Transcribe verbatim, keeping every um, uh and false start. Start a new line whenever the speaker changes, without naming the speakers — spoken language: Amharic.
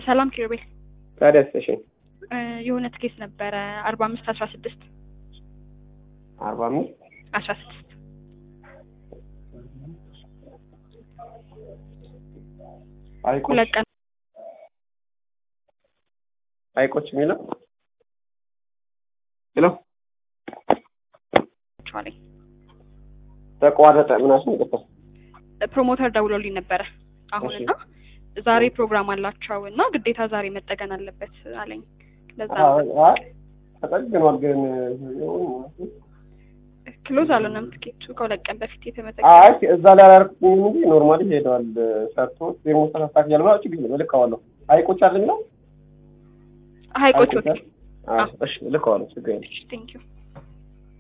ሰላም ኪሩቤል
ታዲያስ እሺ
የሆነ ትኬት ነበረ አርባ አምስት አስራ ስድስት
አርባ አምስት
አስራ ስድስት
አይቆች
ለቀን
አይቆች የሚለው ሄሎ
ቻሌ
ተቋረጠ ምናምን ይቀጥል
ፕሮሞተር ደውሎልኝ ነበረ አሁንና ዛሬ ፕሮግራም አላቸውና ግዴታ ዛሬ መጠገን አለበት አለኝ ለዛ
አዎ ተጠግኗል ግን
ክሎዝ አለንም ትኬቱ ከለቀን በፊት የተመዘገበ
አይ እዛ ላይ አላርኩኝ እንጂ ኖርማሊ ሄዷል ሰርቶ ደግሞ ተሳሳክ ያልማው ችግር ነው ልካዋለሁ አይቆች አይደል ነው
አይቆች
አዎ እሺ ልካዋለሁ ችግር የለም
ቴንክ ዩ